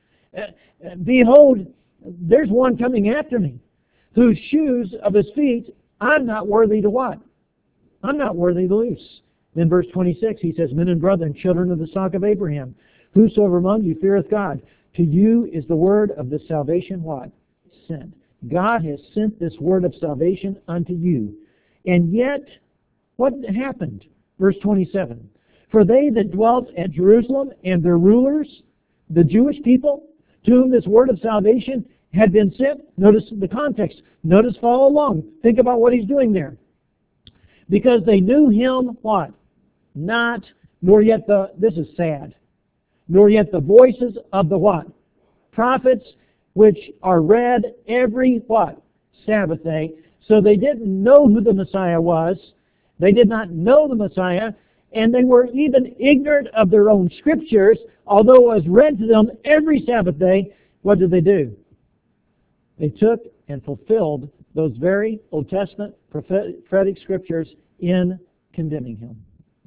Behold, there's one coming after me, whose shoes of his feet I'm not worthy to what? I'm not worthy to loose. Then verse 26, he says, men and brethren, children of the stock of Abraham, whosoever among you feareth God, to you is the word of this salvation what? Sent. God has sent this word of salvation unto you. And yet, what happened? Verse 27, for they that dwelt at Jerusalem and their rulers, the Jewish people, to whom this word of salvation had been sent. Notice the context. Notice, follow along. Think about what he's doing there. Because they knew him, what? Not, nor yet this is sad, nor yet the voices of the what? Prophets, which are read every what? Sabbath day. So they didn't know who the Messiah was. They did not know the Messiah. And they were even ignorant of their own scriptures, although it was read to them every Sabbath day. What did they do? They took and fulfilled those very Old Testament prophetic scriptures in condemning him.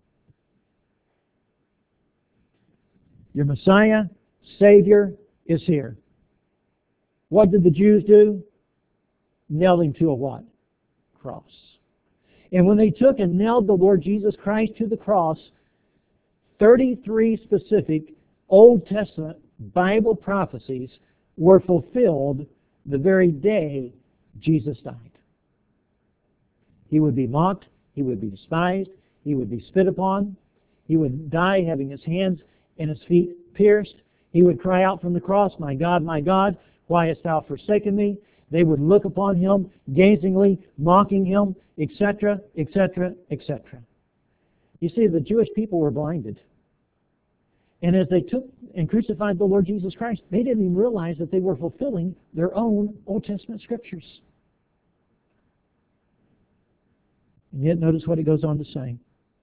Your Messiah, Savior, is here. What did the Jews do? Nailed him to a what? Cross. And when they took and nailed the Lord Jesus Christ to the cross, 33 specific Old Testament Bible prophecies were fulfilled the very day Jesus died. He would be mocked, he would be despised, he would be spit upon, he would die having his hands and his feet pierced, he would cry out from the cross, my God, why hast thou forsaken me? They would look upon him gazingly, mocking him, etc., etc., etc. You see, the Jewish people were blinded. And as they took and crucified the Lord Jesus Christ, they didn't even realize that they were fulfilling their own Old Testament scriptures. And yet notice what it goes on to say.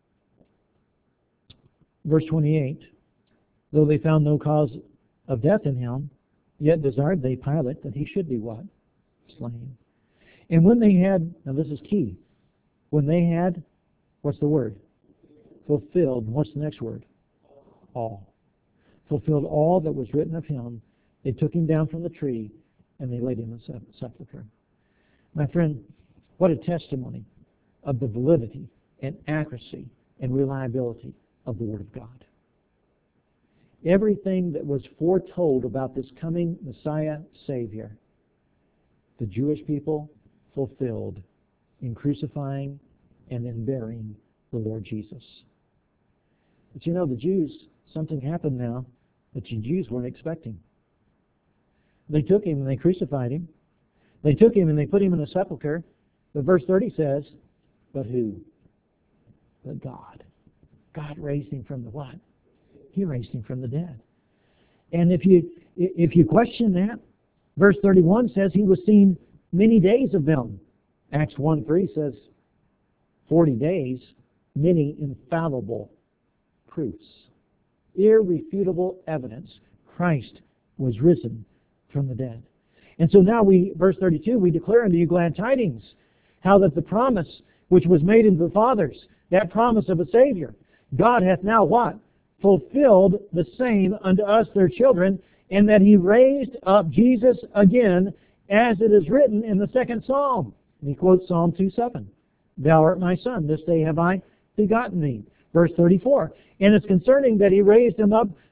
Verse 28, though they found no cause of death in him, yet desired they Pilate that he should be what? Slain. And when they had, now this is key, when they had, what's the word? Fulfilled. What's the next word? All. Fulfilled all that was written of him. They took him down from the tree and they laid him in the sepulchre. My friend, what a testimony of the validity and accuracy and reliability of the Word of God. Everything that was foretold about this coming Messiah Savior, the Jewish people fulfilled in crucifying and in burying the Lord Jesus. But you know, the Jews, something happened now that the Jews weren't expecting. They took him and they crucified him. They took him and they put him in a sepulcher. But verse 30 says, but who? But God. God raised him from the what? He raised him from the dead. And if you question that, verse 31 says he was seen many days of them. Acts 1:3 says 40 days, many infallible proofs. Irrefutable evidence. Christ was risen from the dead. And so now verse 32, we declare unto you glad tidings, how that the promise which was made unto the fathers, that promise of a Savior, God hath now what? Fulfilled the same unto us their children, and that he raised up Jesus again, as it is written in the second psalm. And he quotes Psalm 2:7. Thou art my son, this day have I begotten thee. Verse 34. And it's concerning that he raised him up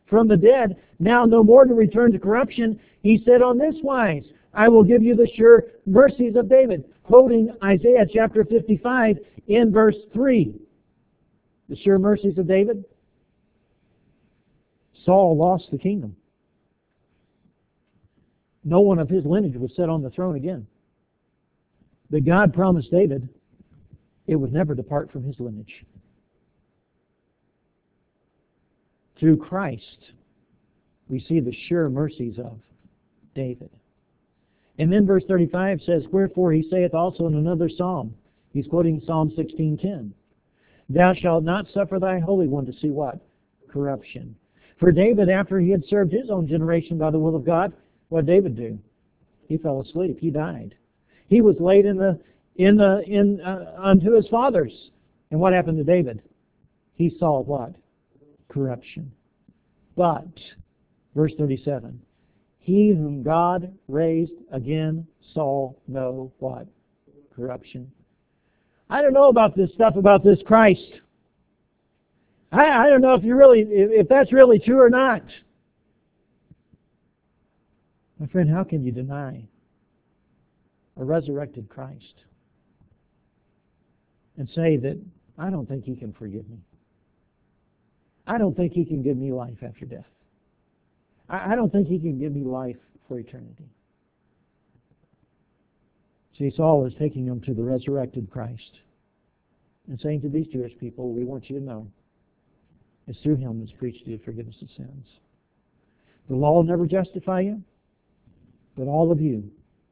from the dead, now no more to return to corruption, he said on this wise, I will give you the sure mercies of David, quoting Isaiah chapter 55 in verse 3. The sure mercies of David. Saul lost the kingdom. No one of his lineage was set on the throne again. But God promised David it would never depart from his lineage. Through Christ, we see the sure mercies of David. And then verse 35 says, Wherefore he saith also in another psalm, he's quoting Psalm 16:10, Thou shalt not suffer thy Holy One to see what? Corruption. For David, after he had served his own generation by the will of God, what did David do? He fell asleep. He died. He was laid unto his fathers. And what happened to David? He saw what? Corruption. But, verse 37, he whom God raised again saw no what? Corruption. I don't know about this stuff about this Christ. I don't know if that's really true or not. My friend, how can you deny a resurrected Christ and say that I don't think He can forgive me? I don't think He can give me life after death. I don't think He can give me life for eternity. See, Saul is taking them to the resurrected Christ and saying to these Jewish people, we want you to know it's through Him that's preached to you forgiveness of sins. The law will never justify you, but all of you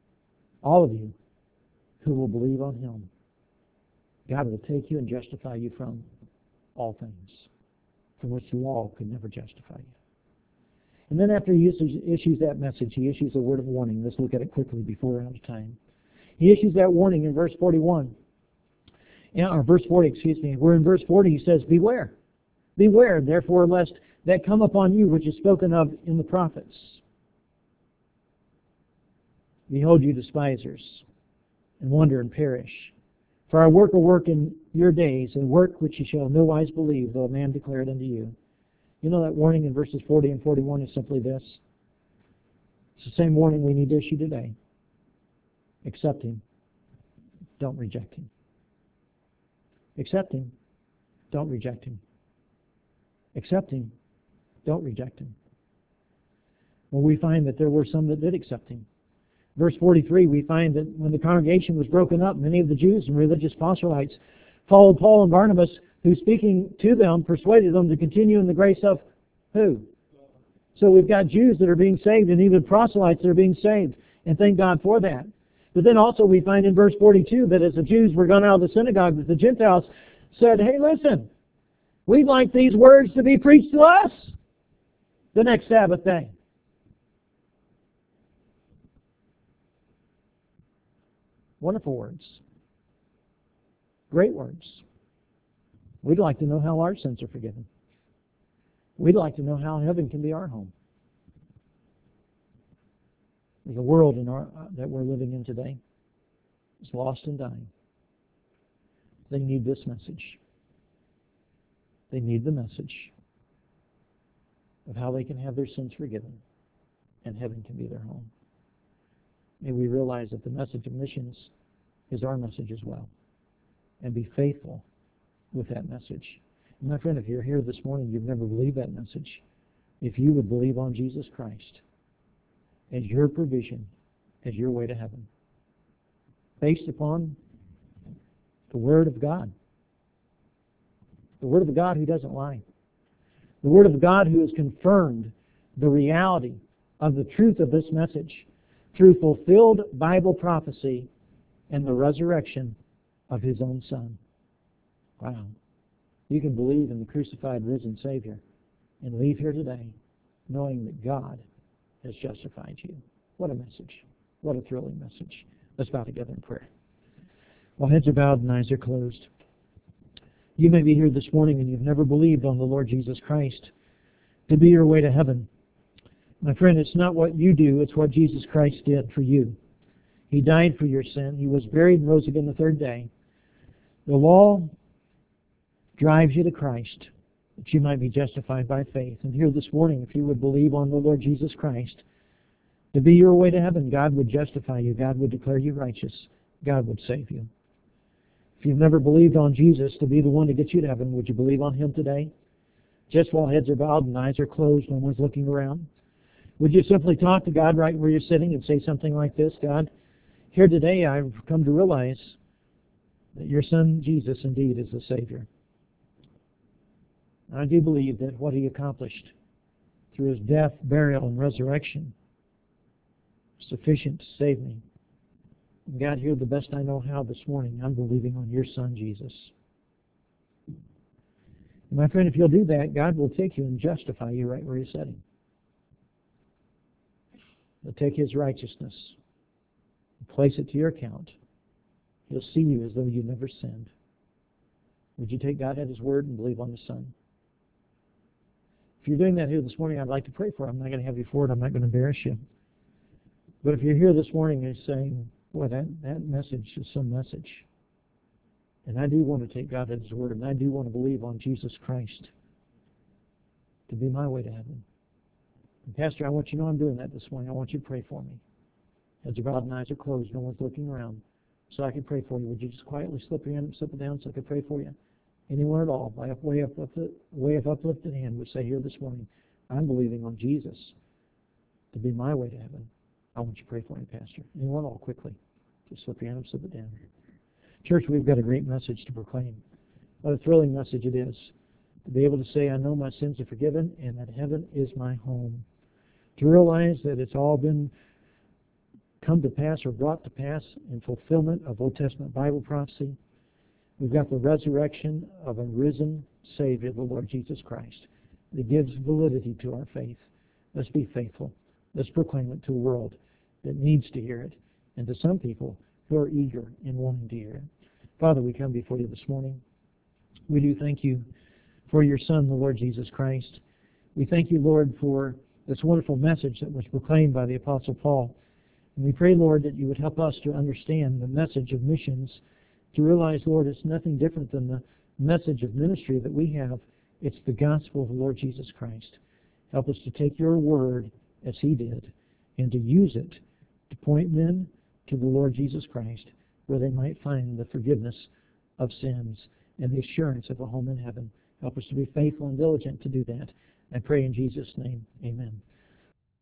who will believe on Him, God will take you and justify you from all things from which the law could never justify you. And then after He issues that message, He issues a word of warning. Let's look at it quickly before we're out of time. He issues that warning in verse 41. Or verse 40, excuse me. We're in verse 40, He says, Beware. Beware, therefore, lest that come upon you which is spoken of in the prophets. Behold, you despisers, and wonder and perish. For I work a work in your days, a work which ye shall no wise believe, though a man declare it unto you. You know that warning in verses 40 and 41 is simply this. It's the same warning we need to issue today. Accept Him. Don't reject Him. Accept Him. Don't reject Him. Accept Him. Don't reject Him. Well, we find that there were some that did accept Him. Verse 43, we find that when the congregation was broken up, many of the Jews and religious proselytes followed Paul and Barnabas, who speaking to them persuaded them to continue in the grace of who? So we've got Jews that are being saved and even proselytes that are being saved. And thank God for that. But then also we find in verse 42 that as the Jews were gone out of the synagogue, that the Gentiles said, hey, listen, we'd like these words to be preached to us the next Sabbath day. Wonderful words. Great words. We'd like to know how our sins are forgiven. We'd like to know how heaven can be our home. The world that we're living in today is lost and dying. They need this message. They need the message of how they can have their sins forgiven and heaven can be their home. May we realize that the message of missions is our message as well, and be faithful with that message. And my friend, if you're here this morning, you've never believed that message, if you would believe on Jesus Christ as your provision, as your way to heaven, based upon the Word of God, the Word of God who doesn't lie, the Word of God who has confirmed the reality of the truth of this message through fulfilled Bible prophecy and the resurrection of His own Son. Wow. You can believe in the crucified, risen Savior and leave here today knowing that God has justified you. What a message. What a thrilling message. Let's bow together in prayer. While heads are bowed and eyes are closed, you may be here this morning and you've never believed on the Lord Jesus Christ to be your way to heaven. My friend, it's not what you do, it's what Jesus Christ did for you. He died for your sin. He was buried and rose again the third day. The law drives you to Christ. that you might be justified by faith. And here this morning, if you would believe on the Lord Jesus Christ to be your way to heaven, God would justify you. God would declare you righteous. God would save you. If you've never believed on Jesus to be the one to get you to heaven, would you believe on Him today? Just while heads are bowed and eyes are closed, no one's looking around. Would you simply talk to God right where you're sitting and say something like this? God, here today I've come to realize that your Son Jesus indeed is the Savior. I do believe that what He accomplished through His death, burial, and resurrection is sufficient to save me. And God, here the best I know how this morning, I'm believing on your Son Jesus. And my friend, if you'll do that, God will take you and justify you right where you're sitting. He'll take His righteousness and place it to your account. He'll see you as though you never sinned. Would you take God at His word and believe on the Son? If you're doing that here this morning, I'd like to pray for you. I'm not going to have you forward. I'm not going to embarrass you. But if you're here this morning and you're saying, boy, that message is some message. And I do want to take God at His word, and I do want to believe on Jesus Christ to be my way to heaven. And Pastor, I want you to know I'm doing that this morning. I want you to pray for me. Heads are bowed and eyes are closed. No one's looking around. So I can pray for you. Would you just quietly slip your hand and slip it down so I can pray for you? Anyone at all, by way of uplifted hand, would say here this morning, I'm believing on Jesus to be my way to heaven. I want you to pray for me, Pastor. Anyone at all, quickly. Just slip your hand and slip it down. Church, we've got a great message to proclaim. What a thrilling message it is to be able to say, I know my sins are forgiven and that heaven is my home. To realize that it's all been come to pass or brought to pass in fulfillment of Old Testament Bible prophecy. We've got the resurrection of a risen Savior, the Lord Jesus Christ, that gives validity to our faith. Let's be faithful. Let's proclaim it to a world that needs to hear it, and to some people who are eager and wanting to hear it. Father, we come before you this morning. We do thank you for your Son, the Lord Jesus Christ. We thank you, Lord, for this wonderful message that was proclaimed by the Apostle Paul. And we pray, Lord, that you would help us to understand the message of missions, to realize, Lord, it's nothing different than the message of ministry that we have. It's the gospel of the Lord Jesus Christ. Help us to take your word as He did and to use it to point men to the Lord Jesus Christ, where they might find the forgiveness of sins and the assurance of a home in heaven. Help us to be faithful and diligent to do that. I pray in Jesus' name, amen.